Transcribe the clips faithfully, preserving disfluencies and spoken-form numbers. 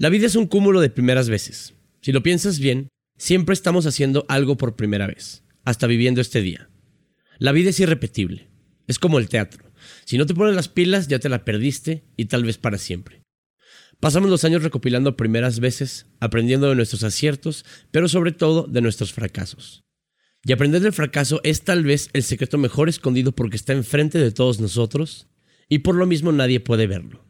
La vida es un cúmulo de primeras veces. Si lo piensas bien, siempre estamos haciendo algo por primera vez, hasta viviendo este día. La vida es irrepetible. Es como el teatro. Si no te pones las pilas, ya te la perdiste y tal vez para siempre. Pasamos los años recopilando primeras veces, aprendiendo de nuestros aciertos, pero sobre todo de nuestros fracasos. Y aprender del fracaso es tal vez el secreto mejor escondido porque está enfrente de todos nosotros y por lo mismo nadie puede verlo.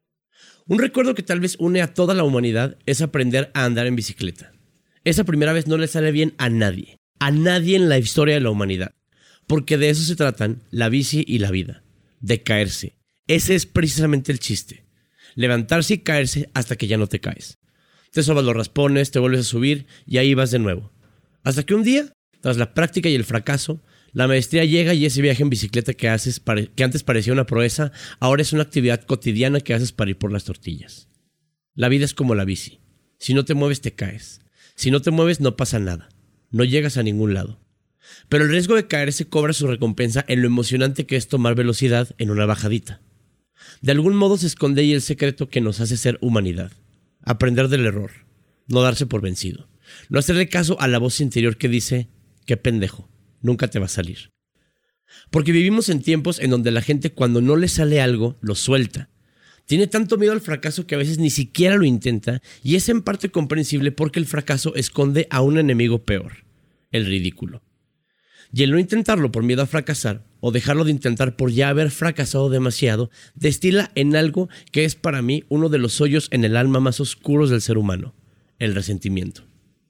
Un recuerdo que tal vez une a toda la humanidad es aprender a andar en bicicleta. Esa primera vez no le sale bien a nadie, a nadie en la historia de la humanidad, porque de eso se tratan la bici y la vida, de caerse. Ese es precisamente el chiste, levantarse y caerse hasta que ya no te caes. Te sobas los raspones, te vuelves a subir y ahí vas de nuevo. Hasta que un día, tras la práctica y el fracaso, la maestría llega y ese viaje en bicicleta que haces, que antes parecía una proeza, ahora es una actividad cotidiana que haces para ir por las tortillas. La vida es como la bici. Si no te mueves, te caes. Si no te mueves, no pasa nada. No llegas a ningún lado. Pero el riesgo de caerse cobra su recompensa en lo emocionante que es tomar velocidad en una bajadita. De algún modo se esconde ahí el secreto que nos hace ser humanidad. Aprender del error. No darse por vencido. No hacerle caso a la voz interior que dice, qué pendejo. Nunca te va a salir. Porque vivimos en tiempos en donde la gente cuando no le sale algo, lo suelta. Tiene tanto miedo al fracaso que a veces ni siquiera lo intenta y es en parte comprensible porque el fracaso esconde a un enemigo peor, el ridículo. Y el no intentarlo por miedo a fracasar o dejarlo de intentar por ya haber fracasado demasiado, destila en algo que es para mí uno de los hoyos en el alma más oscuros del ser humano, el resentimiento.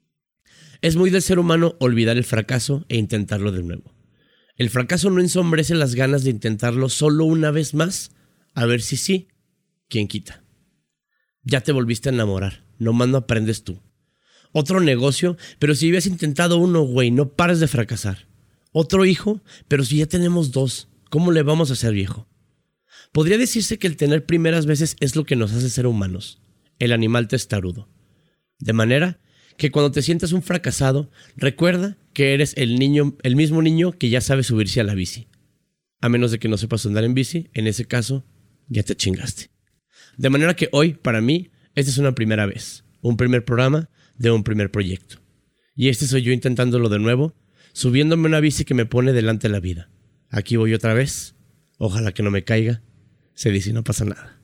Es muy del ser humano olvidar el fracaso e intentarlo de nuevo. El fracaso no ensombrece las ganas de intentarlo solo una vez más, a ver si sí, quién quita. Ya te volviste a enamorar, nomás no aprendes tú. Otro negocio, pero si habías intentado uno, güey, no pares de fracasar. Otro hijo, pero si ya tenemos dos, ¿cómo le vamos a hacer, viejo? Podría decirse que el tener primeras veces es lo que nos hace ser humanos, el animal testarudo. De manera que cuando te sientas un fracasado, recuerda que eres el niño, el mismo niño que ya sabe subirse a la bici. A menos de que no sepas andar en bici, en ese caso, ya te chingaste. De manera que hoy, para mí, esta es una primera vez, un primer programa de un primer proyecto. Y este soy yo intentándolo de nuevo, subiéndome una bici que me pone delante de la vida. Aquí voy otra vez, ojalá que no me caiga, se dice y no pasa nada.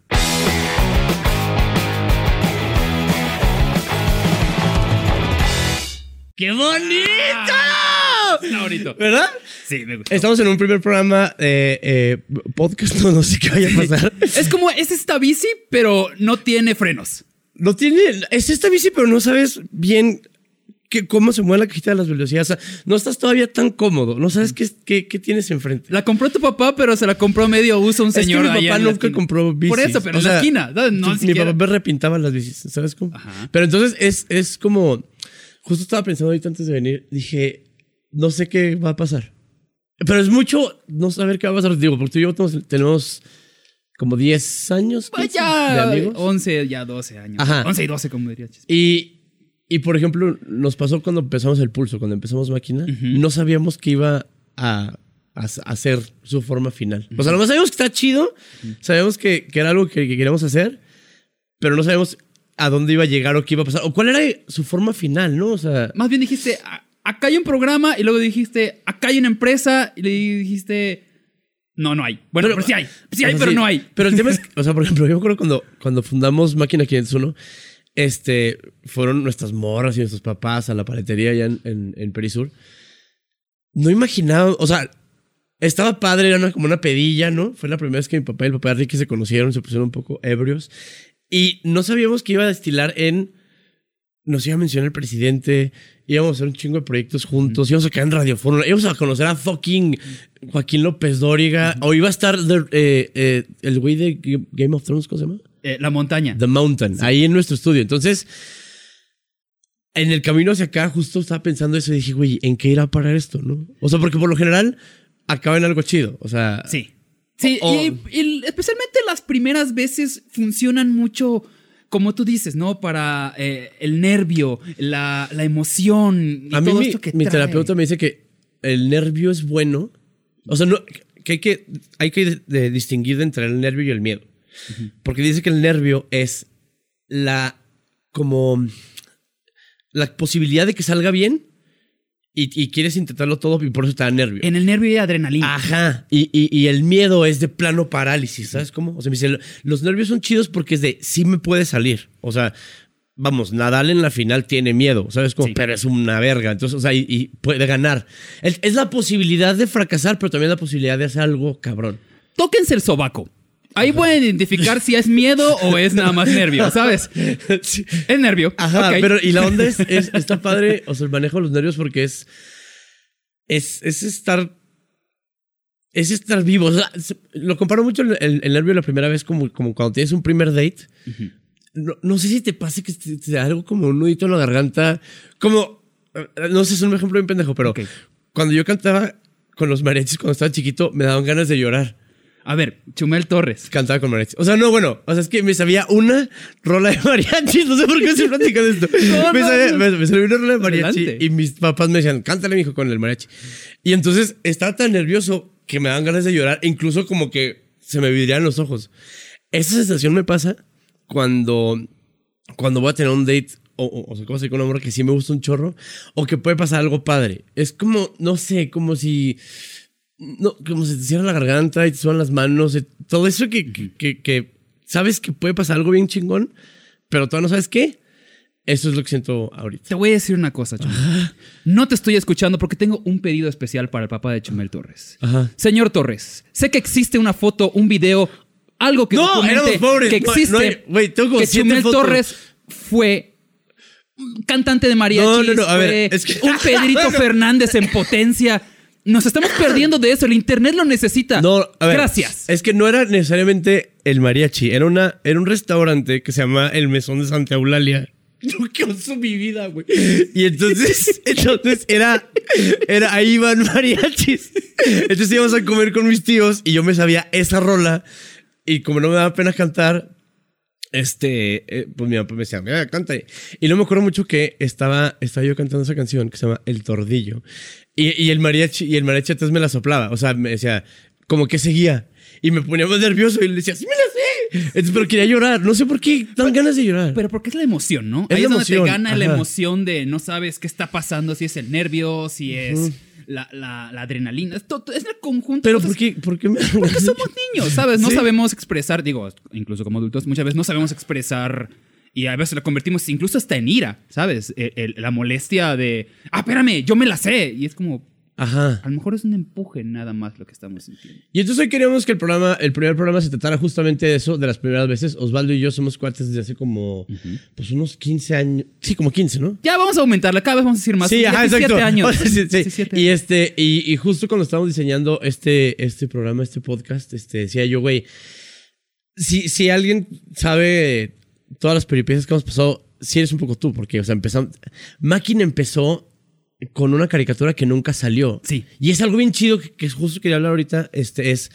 ¡Qué bonito! Ah, está bonito. ¿Verdad? Sí, me gusta. Estamos en un primer programa de eh, podcast, no, no sé qué vaya a pasar. Es como, es esta bici, pero no tiene frenos. No tiene, es esta bici, pero no sabes bien que, cómo se mueve la cajita de las velocidades. O sea, no estás todavía tan cómodo, no sabes qué, qué, qué tienes enfrente. La compró tu papá, pero se la compró medio uso un señor. Es que mi papá nunca compró bicis. Por eso, pero o en sea, la esquina. No, no, mi siquiera. papá me repintaba las bicis, ¿sabes cómo? Ajá. Pero entonces es, es como, justo estaba pensando ahorita antes de venir, dije, no sé qué va a pasar. Pero es mucho no saber qué va a pasar. Digo, porque tú y yo tenemos, tenemos como diez años Pues ya, de amigos. once, ya doce años. Ajá. once y doce, como diría Chis. Y, y, por ejemplo, nos pasó cuando empezamos el pulso, cuando empezamos máquina, Uh-huh. no sabíamos que iba a, a, a ser su forma final. Uh-huh. O sea, nomás sabíamos que está chido, uh-huh. sabíamos que, que era algo que, que queríamos hacer, pero no sabíamos a dónde iba a llegar o qué iba a pasar, o cuál era su forma final, ¿no? O sea... Más bien dijiste, acá hay un programa, y luego dijiste, acá hay una empresa, y le dijiste... No, no hay. Bueno, pero, pero sí hay. Sí hay, pero sí, no hay. Pero el tema es, o sea, por ejemplo, yo me acuerdo cuando, cuando fundamos Máquina quinientos uno, este, fueron nuestras morras y nuestros papás a la paletería allá en, en, en Perisur. No imaginaba, o sea, estaba padre, era una, como una pedilla, ¿no? Fue la primera vez que mi papá y el papá de Ricky se conocieron, se pusieron un poco ebrios. Y no sabíamos que iba a destilar en... Nos iba a mencionar el presidente, íbamos a hacer un chingo de proyectos juntos, mm. íbamos a quedar en Radio Fórmula, íbamos a conocer a fucking Joaquín López Dóriga, mm. o iba a estar de, eh, eh, el güey de Game of Thrones, ¿cómo se llama? Eh, la montaña. The Mountain, sí. Ahí en nuestro estudio. Entonces, en el camino hacia acá, justo estaba pensando eso y dije, güey, ¿en qué irá a parar esto, no? O sea, porque por lo general acaba en algo chido, o sea... Sí, sí, o, y, y especialmente las primeras veces funcionan mucho... Como tú dices, ¿no? Para eh, el nervio, la, la emoción y a todo mí esto que mi, trae. Mi terapeuta me dice que el nervio es bueno. O sea, no, que hay que, hay que de, de distinguir entre el nervio y el miedo. Uh-huh. Porque dice que el nervio es la como la posibilidad de que salga bien y, y quieres intentarlo todo y por eso te da nervio. En el nervio y adrenalina. Ajá. Y, y, y el miedo es de plano parálisis, ¿sabes cómo? O sea, me dice, los nervios son chidos porque es de sí me puede salir. O sea, vamos, Nadal en la final tiene miedo, ¿sabes cómo? Sí. Pero es una verga. Entonces, o sea, y, y puede ganar. Es, es la posibilidad de fracasar, pero también la posibilidad de hacer algo cabrón. Tóquense el sobaco. Ahí Ajá. pueden identificar si es miedo o es nada más nervio, ¿sabes? Sí. Es nervio. Ajá, okay. Pero y la onda es, es, está padre, o sea, el manejo de los nervios porque es, es, es estar, es estar vivo. O sea, lo comparo mucho el, el, el nervio la primera vez como, como cuando tienes un primer date. Uh-huh. No, no sé si te pase que te, te da algo como un nudito en la garganta, como, no sé, es un ejemplo bien pendejo, pero okay. cuando yo cantaba con los mariachis cuando estaba chiquito, me daban ganas de llorar. A ver, Chumel Torres. Cantaba con mariachi. O sea, no, bueno. O sea, es que me sabía una rola de mariachi. No sé por qué estoy platicando esto. No, me, no, sabía, no. Me, me sabía una rola de mariachi. Adelante. Y mis papás me decían, cántale, mijo, con el mariachi. Y entonces estaba tan nervioso que me daban ganas de llorar. Incluso como que se me vidriaban los ojos. Esa sensación me pasa cuando, cuando voy a tener un date. O, o, o sea, como si con un amor que sí me gusta un chorro. O que puede pasar algo padre. Es como, no sé, como si... No, como se te cierra la garganta y te suenan las manos, todo eso que, que, que, que sabes que puede pasar algo bien chingón, pero todavía no sabes qué. Eso es lo que siento ahorita. Te voy a decir una cosa, Chumel. Ajá. No te estoy escuchando porque tengo un pedido especial para el papá de Chumel Torres. Ajá. Señor Torres, sé que existe una foto, un video, algo que no, documente pobres. que existe, no, no, wey, tengo que Chumel fotos. Torres fue cantante de mariachi, no, no, no, a ver, es que... un Pedrito no. Fernández en potencia. Nos estamos perdiendo de eso. El internet lo necesita. No, a ver, gracias. Es que no era necesariamente el mariachi. Era, una, era un restaurante que se llama El Mesón de Santa Eulalia. Yo qué oso mi vida, güey. Y entonces, entonces era, era, ahí iban mariachis. Entonces íbamos a comer con mis tíos y yo me sabía esa rola. Y como no me daba pena cantar, este, eh, pues mi papá me decía, mira, canta. Y no me acuerdo mucho que estaba, estaba yo cantando esa canción que se llama El Tordillo. Y, y el mariachi, y el mariachi atrás me la soplaba. O sea, me decía, como que seguía. Y me ponía más nervioso y le decía, ¡sí me la sé! Entonces, pero quería llorar. No sé por qué dan ganas de llorar. Pero porque es la emoción, ¿no? Es Ahí la es donde emoción. te gana Ajá. la emoción de no sabes qué está pasando, si es el nervio, si es uh-huh. la, la, la adrenalina. Es, todo, es el conjunto. Pero ¿por qué, por qué me... Porque somos niños, ¿sabes? No ¿Sí? sabemos expresar, digo, incluso como adultos, muchas veces no sabemos expresar... Y a veces la convertimos incluso hasta en ira, ¿sabes? El, el, la molestia de, ah, espérame, yo me la sé. Y es como, ajá. A lo mejor es un empuje nada más lo que estamos sintiendo. Y entonces hoy queríamos que el programa, el primer programa se tratara justamente de eso, de las primeras veces. Osvaldo y yo somos cuates desde hace como, uh-huh. pues unos quince años. Sí, como quince, ¿no? Ya vamos a aumentarla, cada vez vamos a decir más. Sí, ajá, exacto. años. sí, sí. diecisiete y este, y, y justo cuando estábamos diseñando este, este programa, este podcast, este, decía yo, güey, si, si alguien sabe todas las peripecias que hemos pasado, sí eres un poco tú, porque, o sea, empezamos... Máquina empezó con una caricatura que nunca salió. Sí. Y es algo bien chido que, que justo quería hablar ahorita, este, es...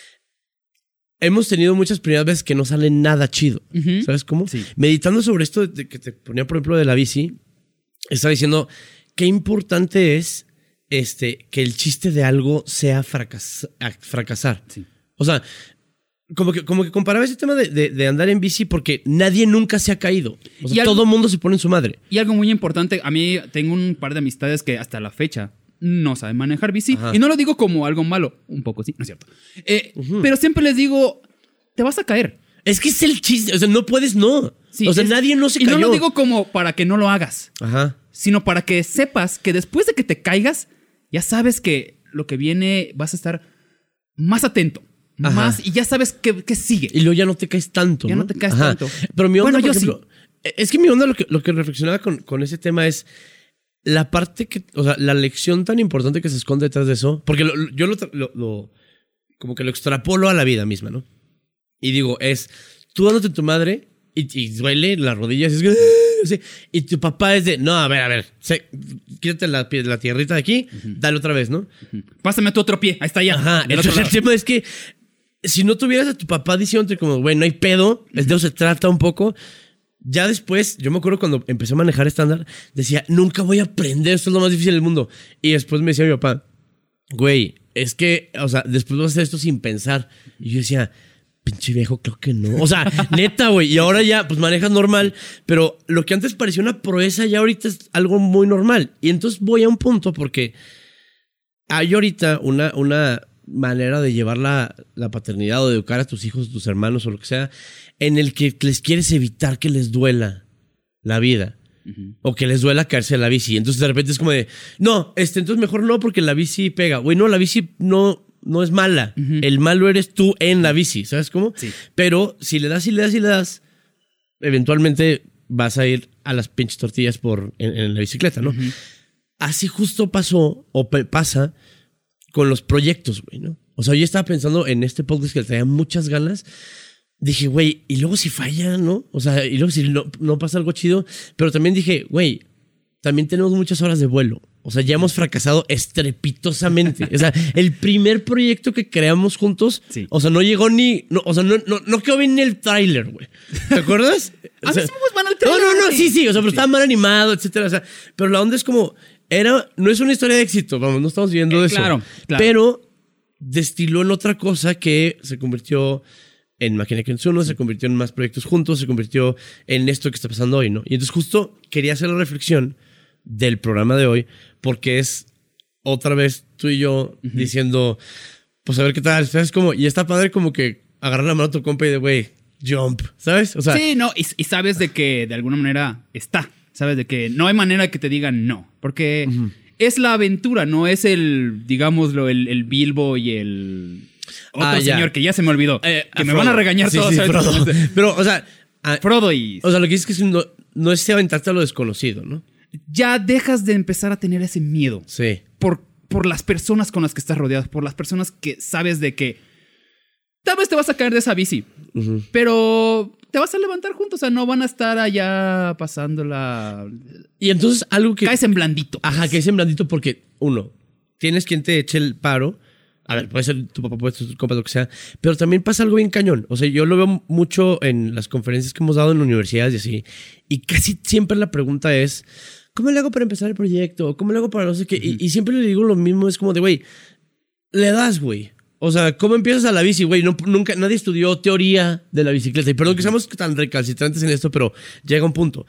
Hemos tenido muchas primeras veces que no sale nada chido. Uh-huh. ¿Sabes cómo? Sí. Meditando sobre esto de que te ponía, por ejemplo, de la bici, estaba diciendo qué importante es este, que el chiste de algo sea fracas- fracasar. Sí. O sea... Como que, como que comparaba ese tema de, de, de andar en bici porque nadie nunca se ha caído. O sea, algo, todo mundo se pone en su madre. Y algo muy importante, a mí tengo un par de amistades que hasta la fecha no saben manejar bici. Ajá. Y no lo digo como algo malo, un poco sí, no es cierto. Eh, uh-huh. Pero siempre les digo, te vas a caer. Es que es el chiste, o sea, no puedes, no. Sí, o sea, es, nadie no se y cayó. Y no lo digo como para que no lo hagas, ajá, sino para que sepas que después de que te caigas, ya sabes que lo que viene vas a estar más atento. Ajá. Más y ya sabes qué, qué sigue. Y luego ya no te caes tanto. Ya no, no te caes ajá. tanto. Pero mi onda, bueno, por yo ejemplo, sí. Es que mi onda lo que, lo que reflexionaba con, con ese tema es la parte que, o sea, la lección tan importante que se esconde detrás de eso. Porque lo, yo lo, lo, lo, como que lo extrapolo a la vida misma, ¿no? Y digo, es tú dándote tu madre y, y duele las rodillas y, es, sí, y tu papá es de, no, a ver, a ver, sí, quítate la, la tierrita de aquí, uh-huh. dale otra vez, ¿no? Uh-huh. Pásame tu otro pie, ahí está ya. Ajá, entonces el tema es que si no tuvieras a tu papá diciéndote como, güey, no hay pedo, uh-huh. de eso se trata un poco. Ya después, yo me acuerdo cuando empecé a manejar estándar, decía, nunca voy a aprender, esto es lo más difícil del mundo. Y después me decía mi papá, güey, es que, o sea, después vas a hacer esto sin pensar. Y yo decía, pinche viejo, creo que no. O sea, neta, güey. Y ahora ya, pues manejas normal. Pero lo que antes parecía una proeza, ya ahorita es algo muy normal. Y entonces voy a un punto porque hay ahorita una, una manera de llevar la, la paternidad o de educar a tus hijos, tus hermanos o lo que sea, en el que les quieres evitar que les duela la vida. Uh-huh. O que les duela caerse en la bici. Entonces de repente es como de, no, este, entonces mejor no porque la bici pega. Güey, no, la bici no, no es mala. Uh-huh. El malo eres tú en la bici, ¿sabes cómo? Sí. Pero si le das y le das y le das, eventualmente vas a ir a las pinches tortillas por, en, en la bicicleta, ¿no? Uh-huh. Así justo pasó o pe- pasa con los proyectos, güey, ¿no? O sea, yo estaba pensando en este podcast que le traía muchas ganas. Dije, güey, y luego si falla, ¿no? O sea, y luego si no, no pasa algo chido. Pero también dije, güey, también tenemos muchas horas de vuelo. O sea, ya hemos fracasado estrepitosamente. O sea, el primer proyecto que creamos juntos, sí. O sea, no llegó ni... No, o sea, no, no, no quedó bien ni el tráiler, güey. ¿Te acuerdas? A o sea, mí sí me van al tráiler. No, no, no, sí, sí. O sea, pero sí. Estaba mal animado, etcétera. O sea, pero la onda es como... Era, no es una historia de éxito, vamos, no estamos viendo eh, eso. Claro, claro. Pero destiló en otra cosa que se convirtió... en Máquina que Uno, se convirtió en más proyectos juntos, se convirtió en esto que está pasando hoy, ¿no? Y entonces justo quería hacer la reflexión del programa de hoy, porque es otra vez tú y yo uh-huh. diciendo, pues a ver qué tal, ¿sabes? Como, y está padre como que agarrar la mano a tu compa y de, güey, jump, ¿sabes? O sea, sí, no, y, y sabes de que de alguna manera está, sabes de que no hay manera que te digan no, porque uh-huh. es la aventura, no es el, digámoslo, el, el Bilbo y el... Otro ah, señor que ya se me olvidó. Eh, que me Frodo. Van a regañar sí, todos. Sí, Frodo. Pero, o sea... A, Frodo y... O sea, lo que dices es que no, no es aventarte a lo desconocido, ¿no? Ya dejas de empezar a tener ese miedo. Sí. Por, por las personas con las que estás rodeado. Por las personas que sabes de que... Tal vez te vas a caer de esa bici. Uh-huh. Pero te vas a levantar juntos. O sea, no van a estar allá pasándola... Y entonces algo que... Caes en blandito. Pues. Ajá, caes en blandito porque, uno, tienes quien te eche el paro... A ver, puede ser tu papá, puede ser tu compa, lo que sea. Pero también pasa algo bien cañón. O sea, yo lo veo mucho en las conferencias que hemos dado en universidades y así. Y casi siempre la pregunta es, ¿cómo le hago para empezar el proyecto? ¿Cómo le hago para no sé qué? Uh-huh. Y, y siempre le digo lo mismo. Es como de, güey, le das, güey. O sea, ¿cómo empiezas a la bici, güey? No, nunca, nadie estudió teoría de la bicicleta. Y perdón que seamos tan recalcitrantes en esto, pero llega un punto.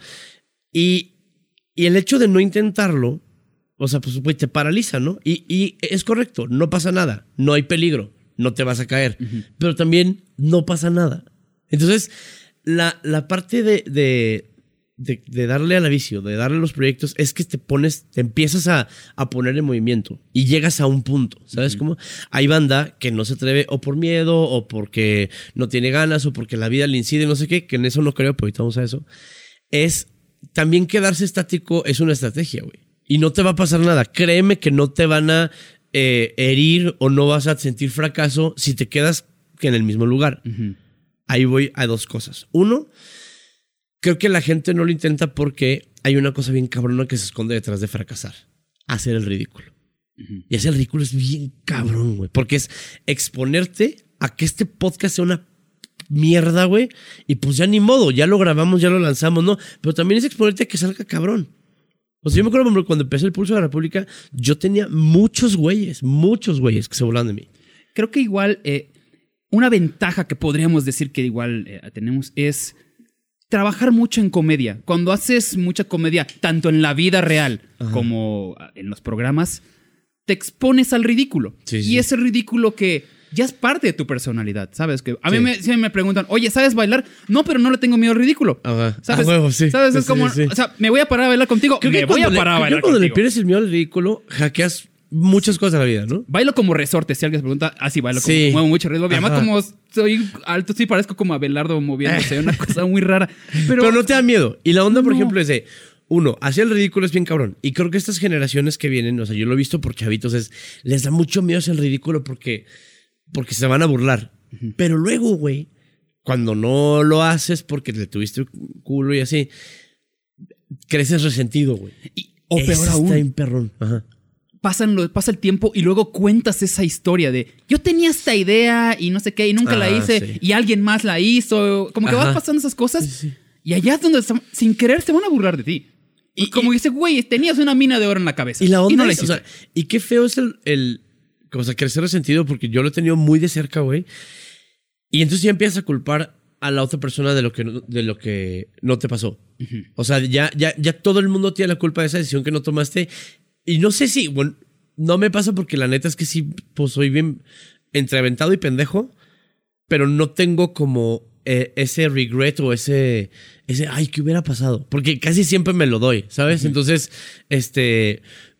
Y, y el hecho de no intentarlo... O sea, pues, güey, te paraliza, ¿no? Y, y es correcto, no pasa nada, no hay peligro, no te vas a caer, uh-huh. pero también no pasa nada. Entonces, la, la parte de, de, de, de darle a la vicio, de darle a los proyectos, es que te pones, te empiezas a, a poner en movimiento y llegas a un punto, ¿sabes uh-huh. cómo? Hay banda que no se atreve o por miedo o porque no tiene ganas o porque la vida le incide, no sé qué, que en eso no creo, pero ahorita vamos a eso. Es, también quedarse estático es una estrategia, güey. Y no te va a pasar nada. Créeme que no te van a eh, herir o no vas a sentir fracaso si te quedas en el mismo lugar. Uh-huh. Ahí voy a dos cosas. Uno, creo que la gente no lo intenta porque hay una cosa bien cabrona que se esconde detrás de fracasar. Hacer el ridículo. Uh-huh. Y hacer el ridículo es bien cabrón, güey. Porque es exponerte a que este podcast sea una mierda, güey. Y pues ya ni modo. Ya lo grabamos, ya lo lanzamos, ¿no? Pero también es exponerte a que salga cabrón. O sea, yo me acuerdo cuando empecé el Pulso de la República, yo tenía muchos güeyes, muchos güeyes que se burlaban de mí. Creo que igual eh, una ventaja que podríamos decir que igual eh, tenemos es trabajar mucho en comedia. Cuando haces mucha comedia, tanto en la vida real Ajá. como en los programas, te expones al ridículo. Sí, sí. Y ese ridículo que ya es parte de tu personalidad, ¿sabes? Que a sí. mí me, siempre me preguntan, oye, ¿sabes bailar? No, pero no le tengo miedo al ridículo. Ajá. ¿Sabes? A huevo, sí. ¿Sabes? Sí, es como, sí, sí. o sea, me voy a parar a bailar contigo, creo me voy a parar le, a bailar cuando contigo. le pierdes el miedo al ridículo, hackeas muchas cosas de la vida, ¿no? Bailo como resorte, si alguien se pregunta, ah, sí, bailo como, sí. muevo mucho ritmo. Además, como soy alto, sí parezco como Abelardo moviéndose, una cosa muy rara. Pero, pero no te da miedo. Y la onda, por no. ejemplo, es de... Uno, hacer el ridículo es bien cabrón. Y creo que estas generaciones que vienen, o sea, yo lo he visto por chavitos, es les da mucho miedo hacer el ridículo porque, porque se van a burlar. Uh-huh. Pero luego, güey, cuando no lo haces porque le tuviste culo y así, creces resentido, güey. O peor Ese aún. Está bien perrón. Ajá. Pasan lo, pasa el tiempo y luego cuentas esa historia de yo tenía esta idea y no sé qué y nunca ah, la hice sí. y alguien más la hizo. Como que Ajá. vas pasando esas cosas sí, sí. y allá es donde sin querer se van a burlar de ti. Y como y, dice, güey, tenías una mina de oro en la cabeza. Y la onda y no es, la hiciste. O sea, y qué feo es el, el o sea, crecer resentido porque yo lo he tenido muy de cerca, güey. Y entonces ya empiezas a culpar a la otra persona de lo que no, de lo que no te pasó. Uh-huh. O sea, ya, ya, ya todo el mundo tiene la culpa de esa decisión que no tomaste. Y no sé si, bueno, no me pasa porque la neta es que sí, pues soy bien entreaventado y pendejo, pero no tengo como eh, ese regret o ese, ese, ay, ¿qué hubiera pasado? Porque casi siempre me lo doy, ¿sabes? Uh-huh. Entonces, este,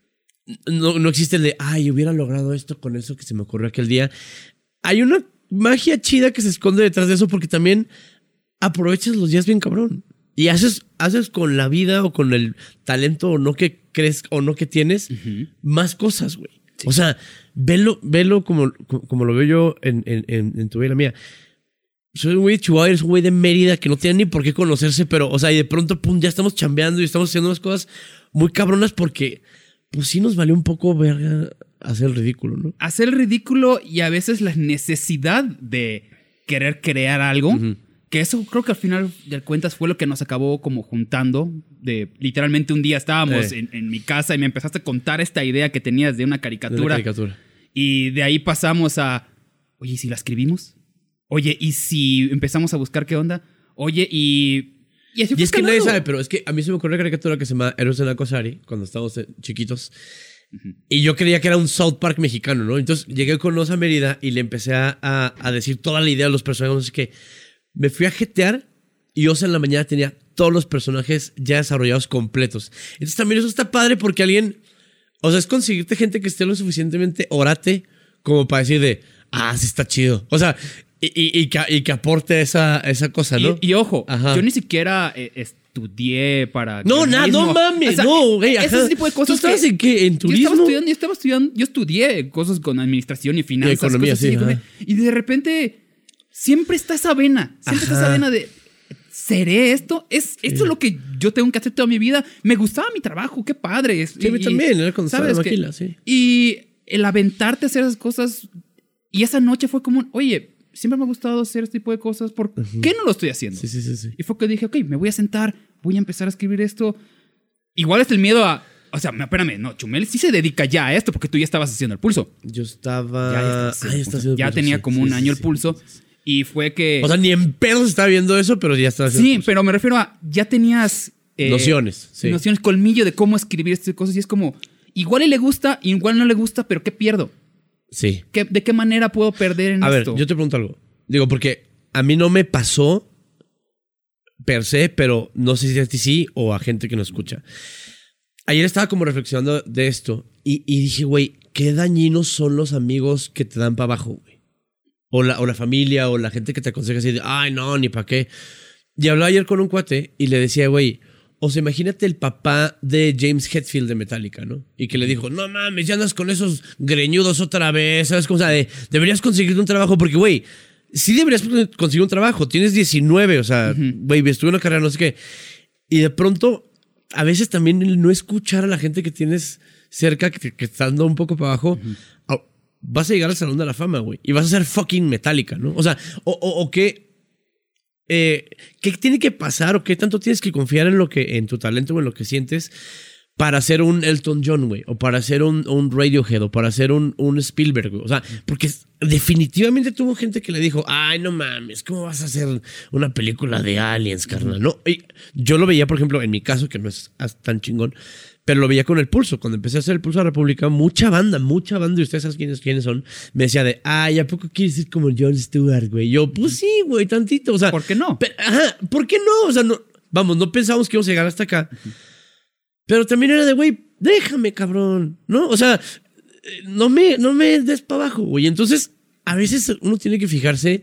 no, no existe el de, ay, hubiera logrado esto con eso que se me ocurrió aquel día. Hay una magia chida que se esconde detrás de eso porque también aprovechas los días bien cabrón. Y haces, haces con la vida o con el talento o no que crees o no que tienes uh-huh. más cosas, güey. Sí. O sea, velo, velo como, como lo veo yo en, en, en tu vida y la mía. Soy un güey de Chihuahua, eres un güey de Mérida que no tiene ni por qué conocerse, pero, o sea, y de pronto, pum, ya estamos chambeando y estamos haciendo unas cosas muy cabronas porque, pues sí nos valió un poco verga hacer el ridículo, ¿no? Hacer el ridículo y a veces la necesidad de querer crear algo. Uh-huh. Que eso creo que al final de cuentas fue lo que nos acabó como juntando. De literalmente un día estábamos eh. en, en mi casa y me empezaste a contar esta idea que tenías de una caricatura. De una caricatura. Y de ahí pasamos a, oye, ¿y si la escribimos? Oye, ¿y si empezamos a buscar qué onda? Oye, y... Y, así y es que nadie sabe, pero es que a mí se me ocurrió una caricatura que se llama Héroes de Nakosari, cuando estábamos chiquitos. Uh-huh. Y yo creía que era un South Park mexicano, ¿no? Entonces llegué con Osa Mérida y le empecé a, a, a decir toda la idea de los personajes, así que... Me fui a jetear y Osa en la mañana tenía todos los personajes ya desarrollados completos. Entonces también eso está padre porque alguien... O sea, es conseguirte gente que esté lo suficientemente orate como para decir de... Ah, sí está chido. O sea, y, y, y, que, y que aporte esa, esa cosa, ¿no? Y, y ojo, ajá. Yo ni siquiera eh, estudié para... No, nada, no mames, o sea, no, güey. Ese tipo de cosas. ¿Tú estabas que, en qué? ¿En turismo? Yo estaba estudiando, yo estaba estudiando, yo estudié cosas con administración y finanzas. Y economía, cosas sí. Así, y de repente... Siempre está esa vena. Siempre Ajá. está esa vena de... ¿Seré esto? ¿Es, sí. ¿Esto es lo que yo tengo que hacer toda mi vida? Me gustaba mi trabajo. Qué padre. Sí, a mí también. Era cuando estaba en Maquila, sí. Y el aventarte a hacer esas cosas... Y esa noche fue como... Oye, siempre me ha gustado hacer este tipo de cosas. ¿Por uh-huh. qué no lo estoy haciendo? Sí, sí, sí, sí. Y fue que dije... Ok, me voy a sentar. Voy a empezar a escribir esto. Igual es el miedo a... O sea, espérame, no, Chumel sí se dedica ya a esto porque tú ya estabas haciendo el pulso. Yo estaba... Ya, ya, ah, ya, está ya pulso, tenía sí, como sí, un sí, año sí, el pulso. Sí, sí, sí. Y fue que... O sea, ni en pedo se estaba viendo eso, pero ya estaba haciendo Sí, pero me refiero a... Ya tenías... Eh, nociones. Sí. Nociones, colmillo de cómo escribir estas cosas. Y es como... Igual y le gusta, igual no le gusta, pero ¿qué pierdo? Sí. ¿Qué, ¿De qué manera puedo perder en a esto? A ver, yo te pregunto algo. Digo, porque a mí no me pasó per se, pero no sé si a ti sí o a gente que nos escucha. Ayer estaba como reflexionando de esto y, y dije, güey, qué dañinos son los amigos que te dan para abajo, güey. O la, o la familia o la gente que te aconseja así de, ay, no, ni para qué. Y hablaba ayer con un cuate y le decía, güey, o sea, imagínate el papá de James Hetfield de Metallica, ¿no? Y que le dijo, no mames, ya andas con esos greñudos otra vez, ¿sabes? O sea, de, deberías conseguir un trabajo porque, güey, sí deberías conseguir un trabajo. Tienes diecinueve, o sea, güey, uh-huh. estuve en una carrera, no sé qué. Y de pronto, a veces también el no escuchar a la gente que tienes cerca, que, que está dando un poco para abajo, uh-huh. vas a llegar al Salón de la Fama, güey. Y vas a ser fucking Metallica, ¿no? O sea, o, o, o qué... Eh, ¿Qué tiene que pasar o qué tanto tienes que confiar en lo que, en tu talento o en lo que sientes para ser un Elton John, güey? O para ser un, un Radiohead o para ser un, un Spielberg, güey. O sea, porque definitivamente tuvo gente que le dijo, ay, no mames, ¿cómo vas a hacer una película de aliens, carnal? No, y yo lo veía, por ejemplo, en mi caso, que no es tan chingón, pero lo veía con el Pulso. Cuando empecé a hacer el Pulso de la República, mucha banda, mucha banda, y ustedes saben quiénes, quiénes son, me decía de, ay, ¿a poco quieres ser como Jon Stewart, güey? Yo, pues sí, güey, tantito, o sea. ¿Por qué no? Pero, ajá, ¿por qué no? O sea, no, vamos, no pensamos que íbamos a llegar hasta acá. Uh-huh. Pero también era de, güey, déjame, cabrón, ¿no? O sea, no me, no me des para abajo, güey. Entonces, a veces uno tiene que fijarse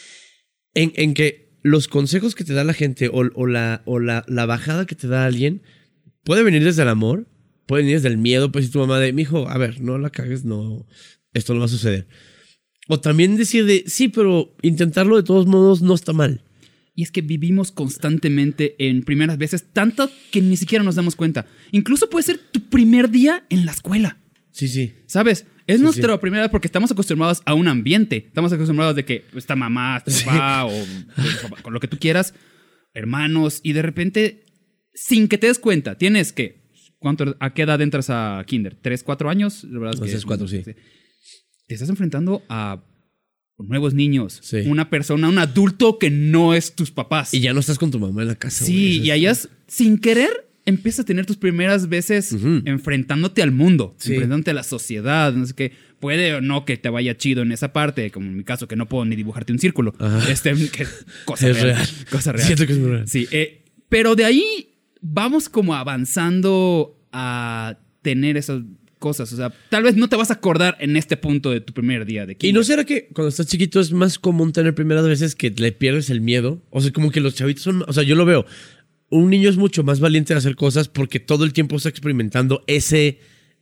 en, en que los consejos que te da la gente o, o, la, o la, la bajada que te da alguien puede venir desde el amor, puede venir desde el miedo. Pues si tu mamá de, mijo, a ver, no la cagues, no, esto no va a suceder. O también decir de, sí, pero intentarlo de todos modos no está mal. Y es que vivimos constantemente en primeras veces, tanto que ni siquiera nos damos cuenta. Incluso puede ser tu primer día en la escuela. Sí, sí. ¿Sabes? Es sí, nuestra sí. primera vez porque estamos acostumbrados a un ambiente. Estamos acostumbrados de que esta mamá, este papá sí. o, o con lo que tú quieras, hermanos, y de repente, sin que te des cuenta, tienes que... ¿Cuánto, ¿A qué edad entras a kinder? ¿Tres, cuatro años? La verdad es que, tres, cuatro, sí. Te estás enfrentando a nuevos niños, Sí. una persona, un adulto que no es tus papás. Y ya no estás con tu mamá en la casa. Sí, güey. y allá sin querer empiezas a tener tus primeras veces Ujú. enfrentándote al mundo, Sí. enfrentándote a la sociedad, no sé qué. Puede o no que te vaya chido en esa parte, como en mi caso, que no puedo ni dibujarte un círculo. Ajá. Este, que, cosa Es real, real. Cosa real. Siento que es muy real. Sí, eh, pero de ahí vamos como avanzando a tener esas cosas. O sea, tal vez no te vas a acordar en este punto de tu primer día de kinder. ¿Y no será que cuando estás chiquito es más común tener primeras veces que le pierdes el miedo? O sea, como que los chavitos son... O sea, yo lo veo. Un niño es mucho más valiente de hacer cosas porque todo el tiempo está experimentando ese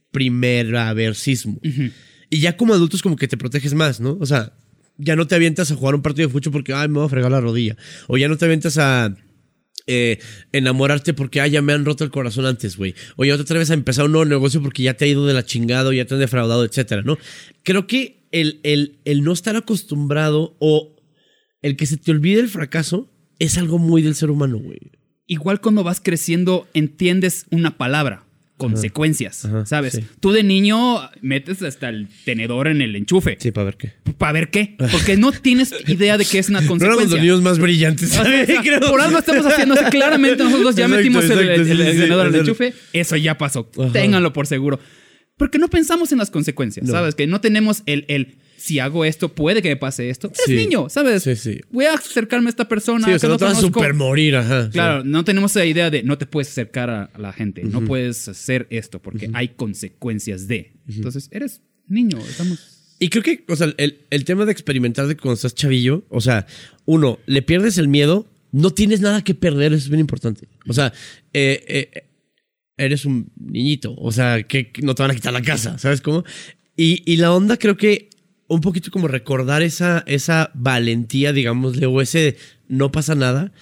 primeraversismo. Ujú. Y ya como adultos como que te proteges más, ¿no? O sea, ya no te avientas a jugar un partido de fútbol porque, ay, me voy a fregar la rodilla. O ya no te avientas a... Eh, enamorarte porque, ay, ya me han roto el corazón antes, güey. O ya no te atreves a empezar un nuevo negocio porque ya te ha ido de la chingada o ya te han defraudado, etcétera, ¿no? Creo que el, el, el no estar acostumbrado o el que se te olvide el fracaso es algo muy del ser humano, güey. Igual cuando vas creciendo entiendes una palabra, consecuencias, Ajá, ¿sabes? sí. Tú de niño metes hasta el tenedor en el enchufe. Sí, para ver qué. ¿Para ver qué? Porque no tienes idea de qué es una No éramos consecuencia. los niños más brillantes, O sea, ¿sabes? o sea, Creo. por algo estamos haciendo así. Claramente nosotros ya Exacto, metimos el, exacto, el- sí, el sí, sí, tenedor en el exacto. enchufe. Eso ya pasó. Ajá. Ténganlo por seguro. Porque no pensamos en las consecuencias, No. ¿sabes? Que no tenemos el, el si hago esto, puede que me pase esto. Eres Sí. niño, ¿sabes? Sí, sí. Voy a acercarme a esta persona. Sí, o que sea, no te vas a conozco. super morir, ajá. Claro, Sí. no tenemos esa idea de no te puedes acercar a, a la gente, no puedes hacer esto porque hay consecuencias de. Entonces, eres niño, estamos... Y creo que, o sea, el, el tema de experimentar de cuando estás chavillo, o sea, uno, le pierdes el miedo, no tienes nada que perder, eso es bien importante. O sea, eh, eh, eres un niñito, o sea, que, que no te van a quitar la casa, ¿sabes cómo? Y, y la onda creo que un poquito como recordar esa, esa valentía, digámosle, o ese no pasa nada,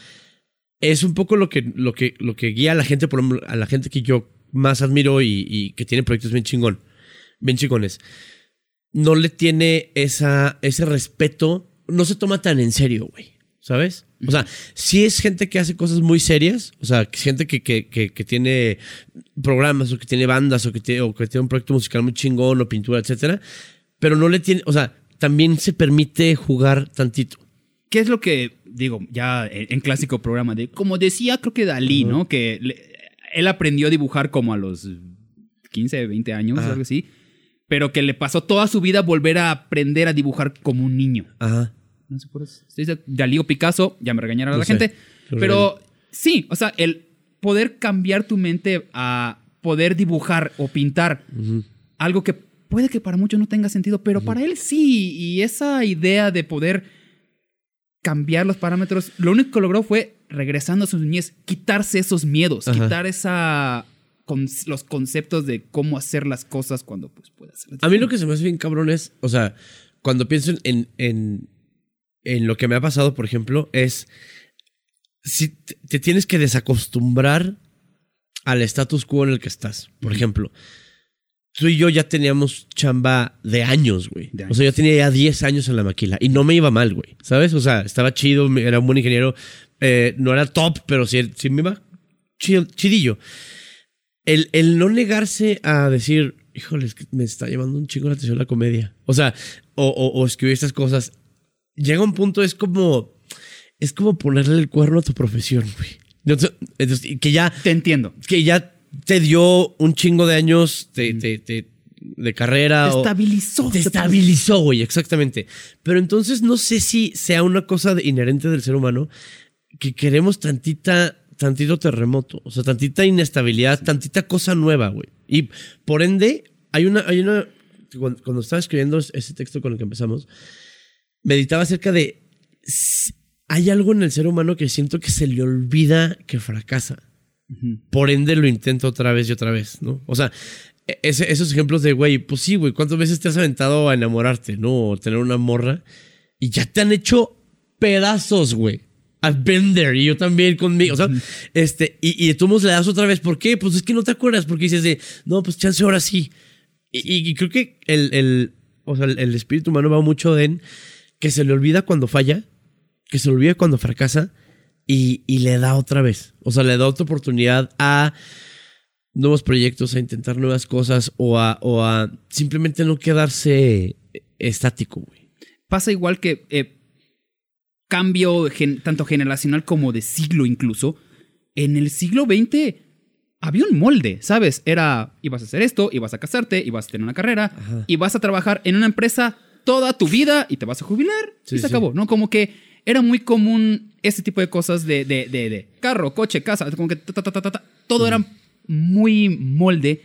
es un poco lo que, lo que, lo que guía a la gente, por ejemplo, a la gente que yo más admiro y, y que tiene proyectos bien chingón, bien chingones. No le tiene esa, ese respeto, no se toma tan en serio, güey, ¿sabes? O sea, sí es gente que hace cosas muy serias, o sea, gente que, que, que, que tiene programas o que tiene bandas o que tiene, o que tiene un proyecto musical muy chingón o pintura, etcétera, pero no le tiene, o sea, también se permite jugar tantito. ¿Qué es lo que, digo, ya en, en clásico programa de, como decía, creo que Dalí, Ajá. ¿no? Que le- él aprendió a dibujar como a los quince, veinte años, Ajá. algo así, pero que le pasó toda su vida volver a aprender a dibujar como un niño. Ajá. No sé por eso. Si dice Dalí o Picasso, ya me regañará No la sé. gente. Lo Pero sí, o sea, el poder cambiar tu mente a poder dibujar o pintar Ujú. algo que puede que para muchos no tenga sentido, pero para él sí. Y esa idea de poder cambiar los parámetros, lo único que logró fue, regresando a su niñez, quitarse esos miedos, Ajá. quitar esa con, los conceptos de cómo hacer las cosas cuando pues puede hacerlas. A mí lo que se me hace bien cabrón es, o sea, cuando pienso en, en, en lo que me ha pasado, por ejemplo, es si te, te tienes que desacostumbrar al status quo en el que estás. Por ejemplo, tú y yo ya teníamos chamba de años, güey. De O sea, yo años. tenía ya diez años en la maquila y no me iba mal, güey. ¿Sabes? O sea, estaba chido, me- era un buen ingeniero. Eh, no era top, pero sí, sí me iba chido- chidillo. El, el no negarse a decir, híjole, es que me está llamando un chingo la atención la comedia. O sea, o, o, o escribir estas cosas. Llega un punto, es como, es como ponerle el cuerno a tu profesión, güey. Entonces, entonces, que ya, Te entiendo. que ya te dio un chingo de años de, de, de, de carrera. Te o- estabilizó. te estabilizó, güey, exactamente. Pero entonces no sé si sea una cosa de- inherente del ser humano que queremos tantita, tantito terremoto, o sea, tantita inestabilidad, tantita cosa nueva, güey. Y por ende, hay una, hay una, cuando, cuando estaba escribiendo ese texto con el que empezamos, meditaba acerca de, s- hay algo en el ser humano que siento que se le olvida que fracasa. Ujú. Por ende lo intento otra vez y otra vez, ¿no? O sea, e- ese- esos ejemplos de, güey, pues sí, güey, ¿cuántas veces te has aventado a enamorarte, no? O tener una morra y ya te han hecho pedazos, güey. I've been there y yo también conmigo, o sea, este, y, y de todos modos le das otra vez. ¿Por qué? Pues es que no te acuerdas, porque dices de, no, pues chance ahora sí. Y, y- y creo que el, el, o sea, el, el espíritu humano va mucho en que se le olvida cuando falla, que se le olvida cuando fracasa y, y le da otra vez. O sea, le da otra oportunidad a nuevos proyectos, a intentar nuevas cosas o a, o a simplemente no quedarse estático, güey. pasa igual que eh, cambio gen- tanto generacional como de siglo incluso. En el siglo veinte había un molde, ¿sabes? Era, ibas a hacer esto, ibas a casarte, ibas a tener una carrera, Ajá. y vas a trabajar en una empresa toda tu vida y te vas a jubilar Sí, y se sí. acabó, ¿no? Como que era muy común ese tipo de cosas de, de, de, de carro, coche, casa, como que ta, ta, ta, ta, ta, ta. Todo era muy molde.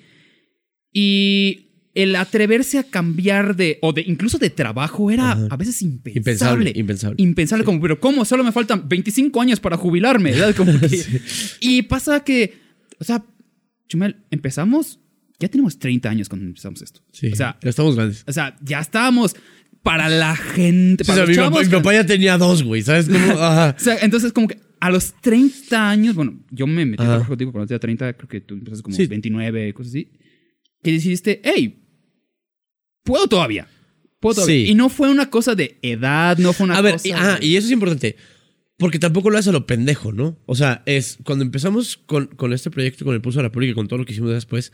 Y el atreverse a cambiar de, o de incluso de trabajo era Ajá. a veces impensable. Impensable, impensable. Impensable, Sí. como, pero ¿cómo? Solo me faltan veinticinco años para jubilarme, ¿verdad? Como que- Sí. Y pasa que, o sea, Chumel, empezamos, ya tenemos treinta años cuando empezamos esto. Sí, O sea, ya estamos grandes. o sea, ya estábamos para la gente, Sí, o para sea, los mi, chavos. papá, mi papá ya tenía dos, güey, ¿sabes cómo? Ajá. O sea, entonces como que a los treinta años, bueno, yo me metí a Ajá. trabajar contigo cuando tenía treinta, creo que tú empezaste como Sí. veintinueve, cosas así, que decidiste, hey, puedo todavía, puedo todavía. Sí. Y no fue una cosa de edad, no fue una A ver, cosa... y, ah, de- y eso es importante. Porque tampoco lo hace a lo pendejo, ¿no? O sea, es cuando empezamos con, con este proyecto, con el Pulso de la República y con todo lo que hicimos después,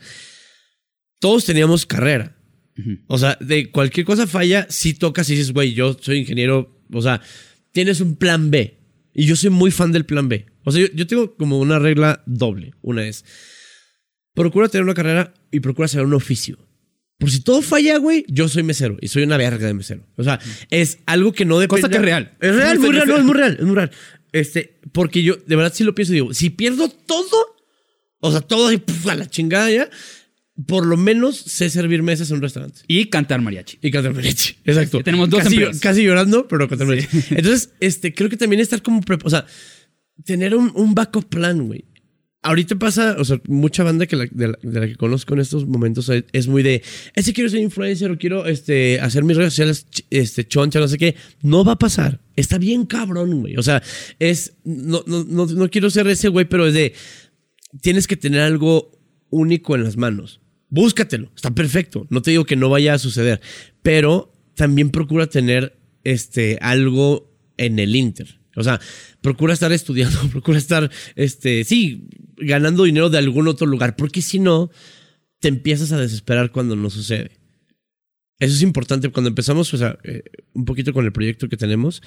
todos teníamos carrera. Ujú. O sea, de cualquier cosa falla, si tocas y dices, güey, yo soy ingeniero. O sea, tienes un plan B. Y yo soy muy fan del plan B. O sea, yo, yo tengo como una regla doble. Una es, procura tener una carrera y procura saber un oficio. Por si todo falla, güey, yo soy mesero y soy una verga de mesero. O sea, es algo que no depende. Cosa que es real. Es real, Muy muy real, real. no, es muy real, es muy real. Este, porque yo de verdad sí lo pienso y digo, si pierdo todo, o sea, todo ahí, puf, a la chingada ya, por lo menos sé servir mesas en un restaurante. Y cantar mariachi. Y cantar mariachi. Exacto. Ya tenemos dos casi, empleos. casi llorando, pero cantar mariachi. Entonces, este, creo que también estar como... prep- O sea, tener un, un backup plan, güey. Ahorita pasa, o sea, mucha banda que la- de, la, de la que conozco en estos momentos es, es muy de, es que quiero ser influencer o quiero este, hacer mis redes sociales ch- este, choncha, no sé qué. No va a pasar. Está bien cabrón, güey. O sea, es, no, no, no, no quiero ser ese güey, pero es de, tienes que tener algo único en las manos. Búscatelo. Está perfecto. No te digo que no vaya a suceder, pero también procura tener este, algo en el Inter. O sea, procura estar estudiando, procura estar, este, sí, ganando dinero de algún otro lugar, porque si no, te empiezas a desesperar cuando no sucede. Eso es importante. Cuando empezamos, o sea, eh, un poquito con el proyecto que tenemos,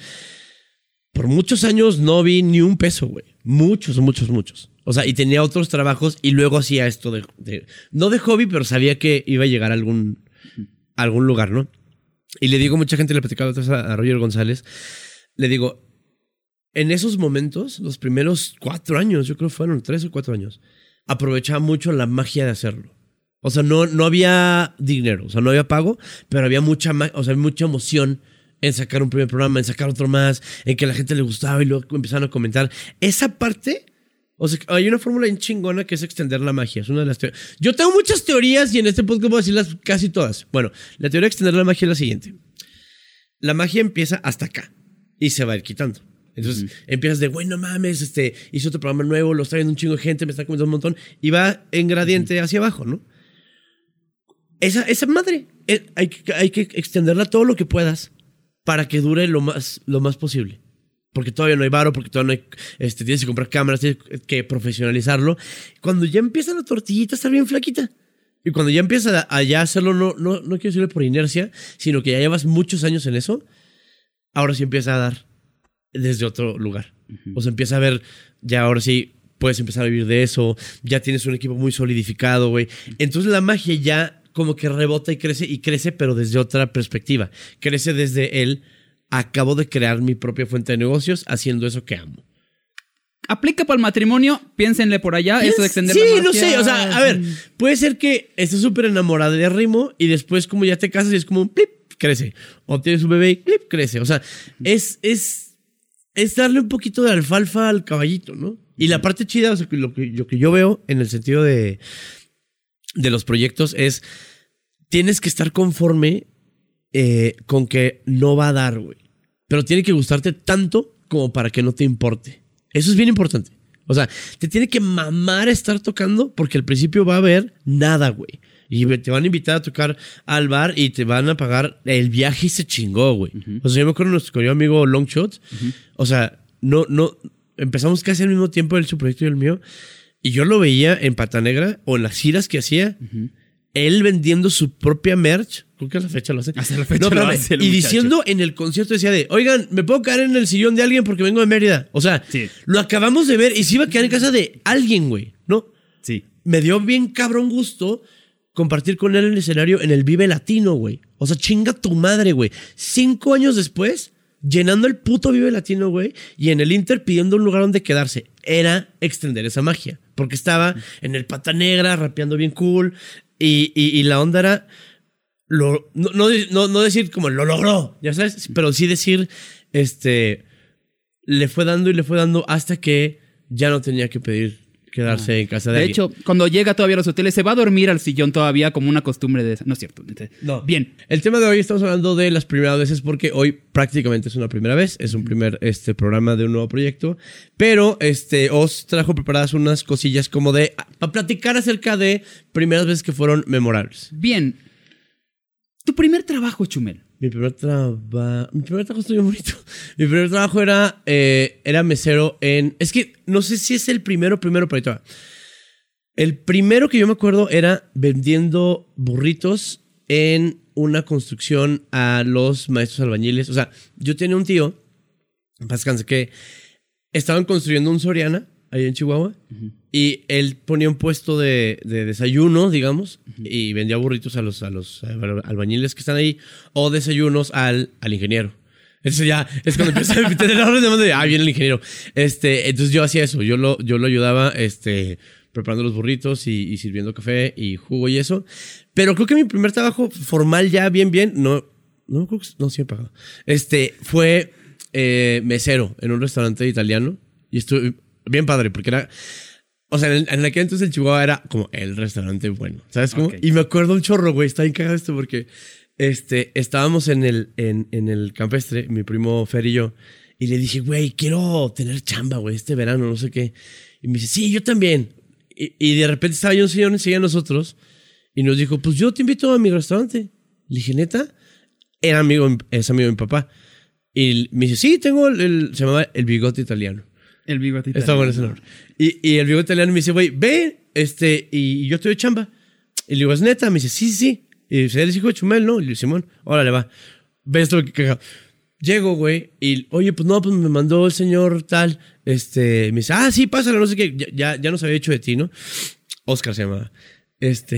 por muchos años no vi ni un peso, güey. Muchos, muchos, muchos. O sea, y tenía otros trabajos y luego hacía esto de, de no de hobby, pero sabía que iba a llegar a algún, a algún lugar, ¿no? Y le digo, mucha gente le platicaba atrás a, a Roger González, le digo, en esos momentos, los primeros cuatro años, yo creo que fueron tres o cuatro años, aprovechaba mucho la magia de hacerlo. O sea, no, no había dinero, o sea, no había pago, pero había mucha, ma- o sea, mucha emoción en sacar un primer programa, en sacar otro más, en que a la gente le gustaba y luego empezaron a comentar. Esa parte, o sea, hay una fórmula bien chingona que es extender la magia. Es una de las teorías. Yo tengo muchas teorías y en este podcast voy a decirlas casi todas. Bueno, la teoría de extender la magia es la siguiente. La magia empieza hasta acá y se va a ir quitando. Entonces uh-huh. empiezas de, güey, no mames, este, hice otro programa nuevo, lo está viendo un chingo de gente, me está comentando un montón, y va en gradiente uh-huh. hacia abajo, ¿no? Esa, esa madre, eh, hay, hay que extenderla todo lo que puedas para que dure lo más, lo más posible. Porque todavía no hay varo, porque todavía no hay, este, tienes que comprar cámaras, tienes que profesionalizarlo. Cuando ya empieza la tortillita a estar bien flaquita, y cuando ya empieza a, a ya hacerlo, no, no, no quiero decirlo por inercia, sino que ya llevas muchos años en eso, ahora sí empieza a dar desde otro lugar. Uh-huh. O sea, empieza a ver, ya ahora sí puedes empezar a vivir de eso, ya tienes un equipo muy solidificado, güey. Entonces la magia ya como que rebota y crece, y crece, pero desde otra perspectiva. Crece desde el, acabo de crear mi propia fuente de negocios haciendo eso que amo. ¿Aplica para el matrimonio? Piénsenle por allá, eso de extender sí, la magia. no sé, o sea, a ver, puede ser que estés súper enamorada de Rimo y después como ya te casas y es como un plip, crece. O tienes un bebé y plip, crece. O sea, es... es Es darle un poquito de alfalfa al caballito, ¿no? Y la parte chida, o sea, lo que, lo que yo veo en el sentido de, de los proyectos es, tienes que estar conforme eh, con que no va a dar, güey. Pero tiene que gustarte tanto como para que no te importe. Eso es bien importante. O sea, te tiene que mamar estar tocando porque al principio va a haber nada, güey. Y te van a invitar a tocar al bar y te van a pagar el viaje y se chingó, güey. Uh-huh. O sea, yo me acuerdo de nuestro querido amigo Longshot. Uh-huh. O sea, no, no, empezamos casi al mismo tiempo él su proyecto y el mío. Y yo lo veía en Pata Negra o en las giras que hacía. Uh-huh. él vendiendo su propia merch. Creo que a la fecha lo hace. Hasta la fecha no, lo espérame, hace el Y muchacho. diciendo en el concierto decía de, oigan, ¿me puedo caer en el sillón de alguien porque vengo de Mérida? O sea, Sí. lo acabamos de ver y se iba a quedar en casa de alguien, güey, ¿no? Sí. Me dio bien cabrón gusto compartir con él el escenario en el Vive Latino, güey. O sea, chinga tu madre, güey. Cinco años después, llenando el puto Vive Latino, güey, y en el Inter pidiendo un lugar donde quedarse. Era extender esa magia. Porque estaba en el Pata Negra, rapeando bien cool, y, y, y la onda era... Lo, no, no, no, no decir como lo logró, ya sabes, pero sí decir, este, le fue dando y le fue dando hasta que ya no tenía que pedir quedarse ah. en casa de, de alguien. hecho, cuando llega todavía a los hoteles, se va a dormir al sillón todavía como una costumbre de... No es cierto. No. Bien. El tema de hoy estamos hablando de las primeras veces porque hoy prácticamente es una primera vez, es un primer este, programa de un nuevo proyecto, pero este, os trajo preparadas unas cosillas como de... para platicar acerca de primeras veces que fueron memorables. Bien. Tu primer trabajo, Chumel. Mi primer trabajo... Mi primer trabajo estuvo bonito. Mi primer trabajo era, eh, era mesero en... Es que no sé si es el primero, primero, pero ahí te va. El primero que yo me acuerdo era vendiendo burritos en una construcción a los maestros albañiles. O sea, yo tenía un tío, en paz descanse, que estaban construyendo un Soriana ahí en Chihuahua. Uh-huh. Y él ponía un puesto de, de desayuno, digamos, uh-huh. y vendía burritos a los, a los albañiles que están ahí, o desayunos al, al ingeniero. Eso ya es cuando empieza a tener la orden de, ah, viene el ingeniero. Este, entonces yo hacía eso, yo lo, yo lo ayudaba este, preparando los burritos y, y sirviendo café y jugo y eso. Pero creo que mi primer trabajo formal ya bien, bien, no, no creo que, no, sí me pagaba. Este, fue eh, mesero en un restaurante italiano y estuve bien padre porque era... O sea, en, en aquel entonces el Chihuahua era como el restaurante bueno, ¿sabes cómo? Okay. Y me acuerdo un chorro, güey, está bien cagado esto porque este, estábamos en el, en, en el campestre, mi primo Fer y yo, y le dije, güey, quiero tener chamba, güey, este verano, no sé qué. Y me dice, sí, yo también. Y, y de repente estaba yo un señor enseguida a nosotros y nos dijo, pues yo te invito a mi restaurante. Le dije, ¿neta? Era amigo, es amigo de mi papá. Y me dice, sí, tengo el, el se llamaba El Bigote Italiano. El Bigote Italiano. Está bueno ese nombre. Y, y el Bigote Italiano me dice, güey, ve, este, y yo te doy chamba. Y le digo, ¿es neta? Me dice, sí, sí, sí. Y dice, ¿eres hijo de Chumel, no? Y le digo, Simón, órale, va. Ve esto que caga. Llego, güey, y, oye, pues no, pues me mandó el señor tal, este, me dice, ah, sí, pásalo, no sé qué. Ya, ya, ya nos había hecho de ti, ¿no? Oscar se llamaba. Este.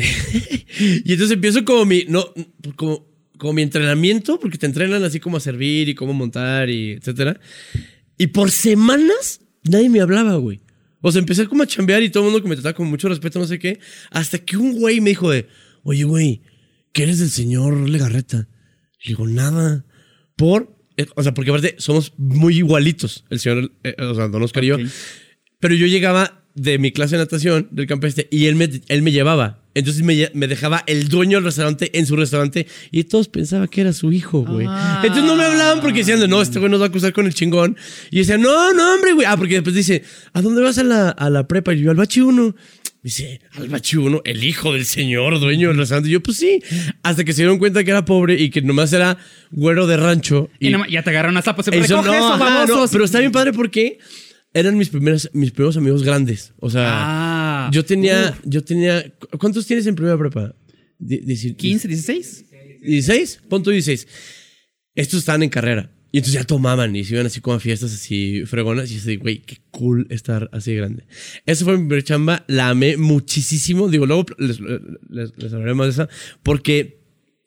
Y entonces empiezo como mi, no, como, como mi entrenamiento, porque te entrenan así como a servir y cómo montar y etcétera. Y por semanas nadie me hablaba, güey. O sea, empecé como a chambear y todo el mundo que me trataba con mucho respeto, no sé qué. Hasta que un güey me dijo de, oye, güey, ¿qué eres del señor Legarreta? Le digo, nada. Por, o sea, porque aparte somos muy igualitos, el señor, eh, o sea, don Oscar okay. y yo. Pero yo llegaba de mi clase de natación del campestre y él me, él me llevaba. Entonces me, me dejaba el dueño del restaurante en su restaurante y todos pensaban que era su hijo, güey. Ah. Entonces no me hablaban porque decían, no, este güey nos va a acusar con el chingón. Y decían, no, no, hombre, güey. Ah, porque después dice, ¿a dónde vas a la, a la prepa? Y yo, al Bachi uno. Dice, al Bachi uno, el hijo del señor dueño del restaurante. Y yo, pues sí. Hasta que se dieron cuenta que era pobre y que nomás era güero de rancho. Y, y nomás, ya te agarraron a zapos. Se recoge no, eso, ajá, no, pero está bien padre porque eran mis primeros, mis primeros amigos grandes. O sea, ah, yo tenía, uf. yo tenía... ¿Cuántos tienes en primera prepa? ¿quince, dieciséis? ¿dieciséis? Punto dieciséis. Estos estaban en carrera. Y entonces ya tomaban y se iban así como a fiestas así fregonas. Y yo así, güey, qué cool estar así grande. Esa fue mi primera chamba. La amé muchísimo. Digo, luego les, les, les hablaré más de esa. Porque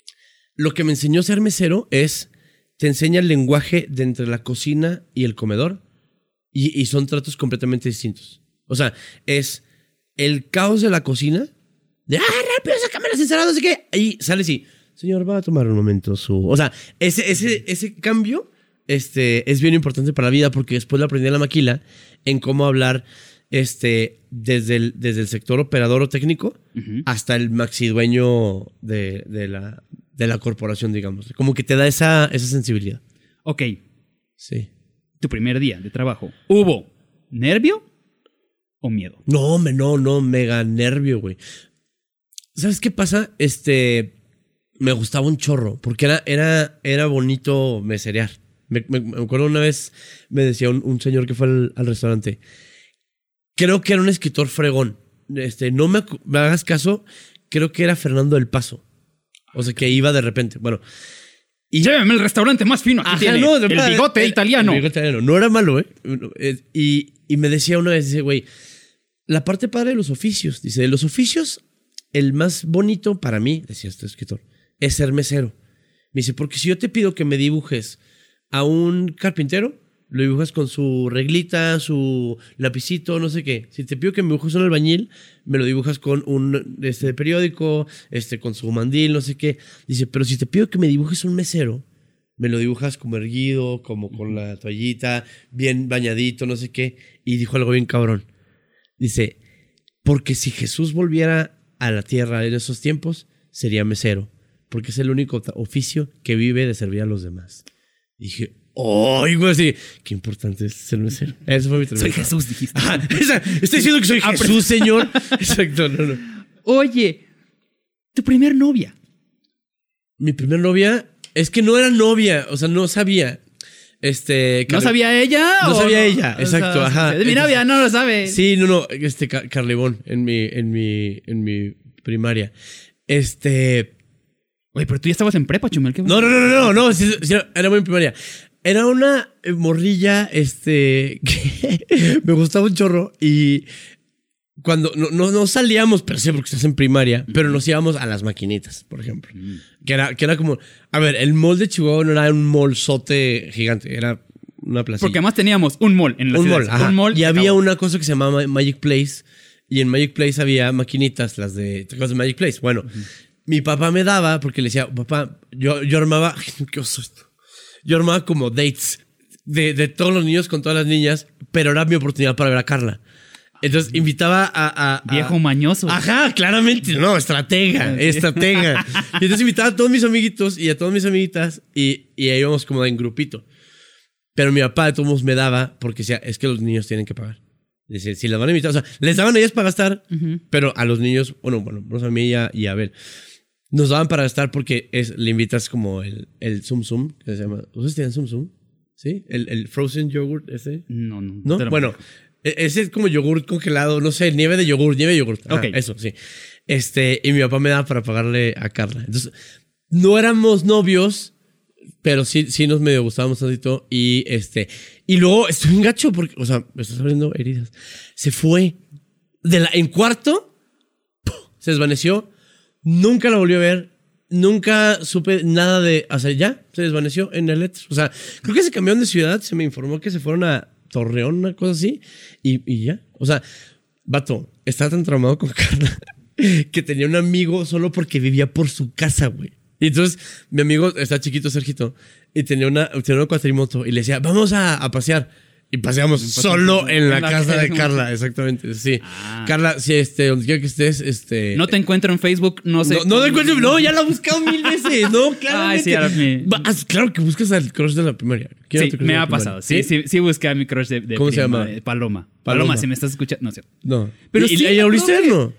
lo que me enseñó a ser mesero es... Te enseña el lenguaje de entre la cocina y el comedor. Y, y son tratos completamente distintos. O sea, es el caos de la cocina. De, ah, rápido, sácame las ensaladas, no sé qué. Ahí sales y, señor, va a tomar un momento su... O sea, ese, ese, ese cambio este, es bien importante para la vida porque después lo aprendí en la maquila en cómo hablar este, desde, el, desde el sector operador o técnico uh-huh. hasta el maxi dueño de, de, la, de la corporación, digamos. Como que te da esa, esa sensibilidad. Ok. Sí. Tu primer día de trabajo, ¿hubo nervio o miedo? No, hombre, no, no, mega nervio, güey. ¿Sabes qué pasa? Este, me gustaba un chorro, porque era, era, era bonito meserear. Me, me, me acuerdo una vez, me decía un, un señor que fue al, al restaurante, creo que era un escritor fregón. Este, no me, me hagas caso, creo que era Fernando del Paso. O sea, que iba de repente. Bueno. Y lléveme al restaurante más fino. Aquí Ajá, tiene no, el verdad, bigote el, italiano. El bigote italiano. No era malo, ¿eh? Y, y me decía una vez, dice, güey, la parte padre de los oficios. Dice, de los oficios, el más bonito para mí, decía este escritor, es ser mesero. Me dice, porque si yo te pido que me dibujes a un carpintero, lo dibujas con su reglita, su lapicito, no sé qué. Si te pido que me dibujes un albañil, me lo dibujas con un este, periódico, este, con su mandil, no sé qué. Dice, pero si te pido que me dibujes un mesero, me lo dibujas como erguido, como con la toallita, bien bañadito, no sé qué. Y dijo algo bien cabrón. Dice, porque si Jesús volviera a la tierra en esos tiempos, sería mesero. Porque es el único oficio que vive de servir a los demás. Y dije, ¡ay, güey! Así, qué importante es ser mesero. Eso fue mi Soy Jesús, dijiste. Ajá, esa, estoy diciendo que soy Jesús, señor. Exacto, no, no. Oye, tu primer novia. Mi primer novia, es que no era novia, o sea, no sabía. Este, ¿No sabía ella? No o sabía no? ella, O exacto, sea, ajá. De mi novia no lo sabe. Sí, no, no, este, Carlebón, en mi, en mi, en mi primaria. Este... Oye, pero tú ya estabas en prepa, Chumel. ¿Qué no, no, no, no, no, no, sí, sí, era muy en primaria. Era una morrilla, este, que me gustaba un chorro y cuando no, no, no salíamos per se porque estás en primaria, pero nos íbamos a las maquinitas, por ejemplo. Mm. Que era, que era como, a ver, el mall de Chihuahua no era un mallzote gigante, era una placilla. Porque además teníamos un mall en la un ciudad. Mall, ajá. Un mall. Y había una cosa que se llamaba Magic Place y en Magic Place había maquinitas, las de, ¿te acuerdas de Magic Place? Bueno, uh-huh. Mi papá me daba porque le decía, papá, yo, yo armaba, ¿qué oso esto? Yo armaba como dates de, de todos los niños con todas las niñas, pero era mi oportunidad para ver a Carla. Entonces invitaba a... a, a Viejo mañoso. Ajá, claramente. No, estratega, estratega. Y entonces invitaba a todos mis amiguitos y a todas mis amiguitas y, y ahí íbamos como en grupito. Pero mi papá de todos modos me daba porque decía, es que los niños tienen que pagar. Dice, si las van a invitar, o sea, les daban a ellas para gastar, uh-huh. pero a los niños, bueno, bueno, no a mí y a, y a Abel, nos daban para gastar porque es, le invitas como el, el Zum Zum, que se llama. ¿Ustedes tienen Zum Zum? ¿Sí? ¿El, el frozen yogurt ese? No, no. ¿No? Bueno, ese es como yogurt congelado, no sé, nieve de yogurt, nieve de yogurt. Ah, ok. Eso, sí. Este, y mi papá me daba para pagarle a Carla. Entonces, no éramos novios, pero sí, sí nos medio gustábamos tantito. Y este, y luego estoy en gacho porque, o sea, me estás abriendo heridas. Se fue de la, en cuarto, ¡pum! Se desvaneció. Nunca la volví a ver. Nunca supe nada de... O sea, ya se desvaneció en el Ether. O sea, creo que se cambiaron de ciudad. Se me informó que se fueron a Torreón, una cosa así. Y, y ya. O sea, vato, estaba tan traumado con Carla que tenía un amigo solo porque vivía por su casa, güey. Y entonces, mi amigo está chiquito, Sergito, y tenía una, tenía una cuatrimoto y le decía, vamos a, a pasear. Y paseamos solo en la, en la casa de Carla, exactamente, sí. Ah. Carla, si este, donde quiera que estés, este... No te encuentro en Facebook, no sé... No, no te encuentro, no, ya la he buscado mil veces, no, claro. Ay, sí, ahora me... Claro que buscas al crush de la primaria. Sí, me ha pasado, sí, sí, sí busqué a mi crush de, de ¿Cómo prima, se llama? De Paloma. Paloma. Paloma, si me estás escuchando, no sé. No. Pero ¿Y, sí, ¿y la volviste a ver, no?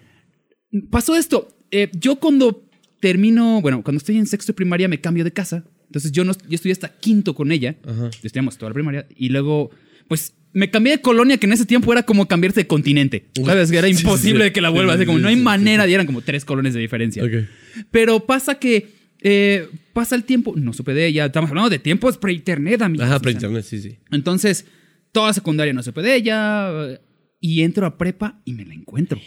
Pasó esto, eh, yo cuando termino, bueno, cuando estoy en sexto de primaria me cambio de casa, entonces yo, no, yo estudié hasta quinto con ella, Ajá. estudiamos toda la primaria, y luego, pues... Me cambié de colonia, que en ese tiempo era como cambiarse de continente. ¿Sabes? Que era imposible sí, sí, que la vuelvas. Sí, como no hay sí, manera, sí. Y eran como tres colonias de diferencia. Okay. Pero pasa que eh, pasa el tiempo. No supe de ella. Estamos hablando de tiempos pre-internet, amigos. Ajá, pre-internet, sí, sí. Entonces, toda secundaria no supe de ella. Y entro a prepa y me la encuentro.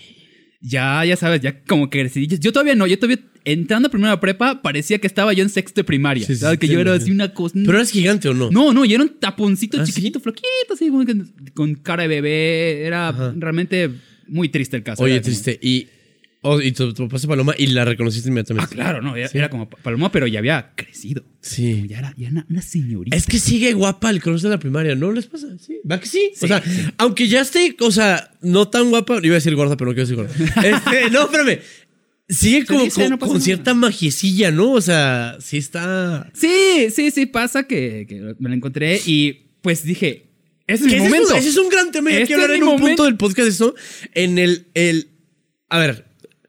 Ya, ya sabes, ya como que crecí. Yo todavía no, yo todavía entrando a primera prepa parecía que estaba yo en sexto de primaria. Sí, ¿sabes? Sí, que sí, yo era así una cosa. ¿Pero eras gigante o no? No, no, yo era un taponcito ¿Ah, chiquitito, sí? flaquito, así, con cara de bebé. Era Ajá. realmente muy triste el caso. Oye, era triste. Como... Y, oh, y tu, tu papá Paloma y la reconociste inmediatamente. Ah, claro, no. Era, ¿sí? era como Paloma, pero ya había crecido. Sí. Como ya era, ya era una, una señorita. Es que sigue guapa el crush de la primaria, ¿no les pasa? Sí. ¿Va que sí? sí o sea, sí. aunque ya esté, o sea, no tan guapa. Iba a decir gorda, pero no quiero decir gorda. Este, no, espérame. Sigue como dice, con, no con cierta magiecilla, ¿no? O sea, sí está... Sí, sí, sí, pasa que, que me la encontré y pues dije, ese es mi ese momento. Es un, ese es un gran tema. Este quiero hablar en un momento. punto del podcast de esto. En el, el... A ver,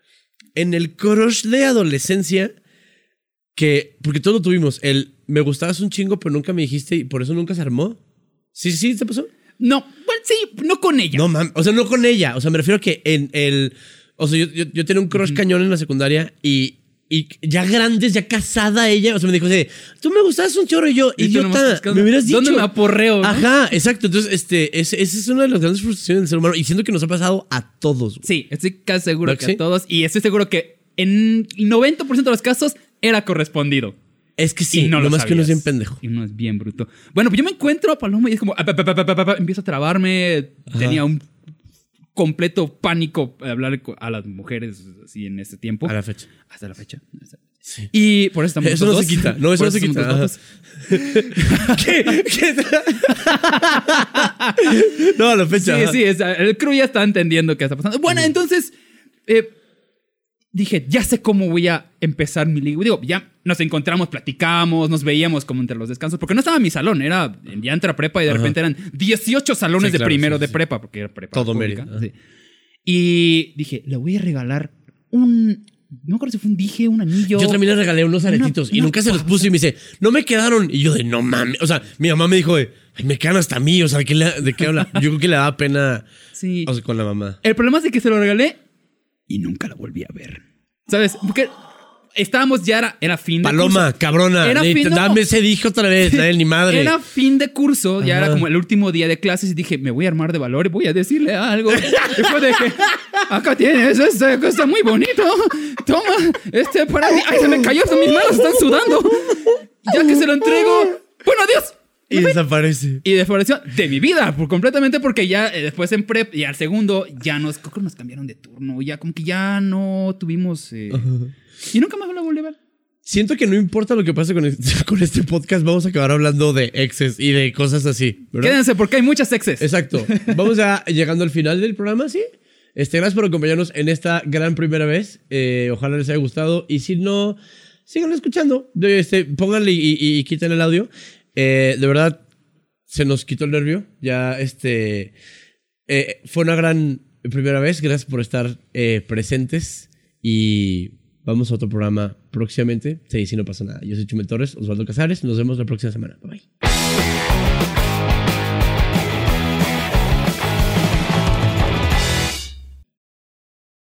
en el crush de adolescencia, que... Porque todos lo tuvimos. El me gustabas un chingo, pero nunca me dijiste y por eso nunca se armó. ¿Sí, sí, te pasó? No, bueno, sí, no con ella. No, mam, o sea, no con ella. O sea, me refiero a que en el... O sea, yo, yo, yo tenía un crush uh-huh. cañón en la secundaria y, y ya grandes, ya casada ella. O sea, me dijo, tú me gustas un chorro y yo, y idiota, me hubieras dicho. ¿Dónde me aporreo? ¿No? Ajá, exacto. Entonces, este, esa ese es una de las grandes frustraciones del ser humano. Y siento que nos ha pasado a todos. Güey. Sí, estoy casi seguro ¿No que sí? a todos. Y estoy seguro que en el noventa por ciento de los casos era correspondido. Es que sí, no lo, lo más sabías. que uno es bien pendejo. Y uno es bien bruto. Bueno, pues yo me encuentro a Paloma y es como... Empiezo a trabarme. Ajá. Tenía un completo pánico de hablar a las mujeres así en ese tiempo. A la fecha. Hasta la fecha. Sí. Y por eso estamos Eso no dos. se quita. No, eso por no se quita. ¿Qué? ¿Qué? No, a la fecha. Sí, ajá. sí. Es, el crew ya está entendiendo qué está pasando. Bueno, uh-huh. entonces... Eh, dije, ya sé cómo voy a empezar mi liga. Digo, ya nos encontramos, platicamos, nos veíamos como entre los descansos. Porque no estaba en mi salón, era ya entra prepa y de Ajá. repente eran dieciocho salones sí, claro, de primero sí, de sí. prepa, porque era prepa. Todo Mérida. Sí. Y dije, le voy a regalar un... No creo si fue un dije, un anillo. Yo también le regalé unos aretitos una, y una nunca se los puse y me dice, no me quedaron. Y yo de, no mames. O sea, mi mamá me dijo, ay, me quedan hasta a mí. O sea, ¿de qué, le, de qué habla? Yo creo que le daba pena sí. o sea, con la mamá. El problema es de que se lo regalé y nunca la volví a ver. ¿Sabes? Porque estábamos ya, era, era fin de Paloma, curso. cabrona, Era ni, fin, dame no. ese dije otra vez, no, ni madre. Era fin de curso, ya Ajá. era como el último día de clases y dije, me voy a armar de valor y voy a decirle algo. Después de que, acá tienes, este está muy bonito. Toma, este para mí. Ay, se me cayó, mis manos están sudando. Ya que se lo entrego. Bueno, adiós. Y desaparece. Y desapareció de mi vida, por, completamente, porque ya eh, después en prep y al segundo ya nos, creo que nos cambiaron de turno. Ya como que ya no tuvimos... Eh, uh-huh. Y nunca más lo volví a ver. Siento que no importa lo que pase con este, con este podcast, vamos a acabar hablando de exes y de cosas así, ¿verdad? Quédense porque hay muchas exes. Exacto. Vamos ya llegando al final del programa, ¿sí? Este, gracias por acompañarnos en esta gran primera vez. Eh, ojalá les haya gustado. Y si no, sigan escuchando. Este, pónganle y, y, y quiten el audio. Eh, de verdad, se nos quitó el nervio. Ya, este... Eh, fue una gran primera vez. Gracias por estar eh, presentes. Y vamos a otro programa próximamente. Sí, si no pasa nada. Yo soy Chumel Torres, Osvaldo Casares. Nos vemos la próxima semana. Bye bye.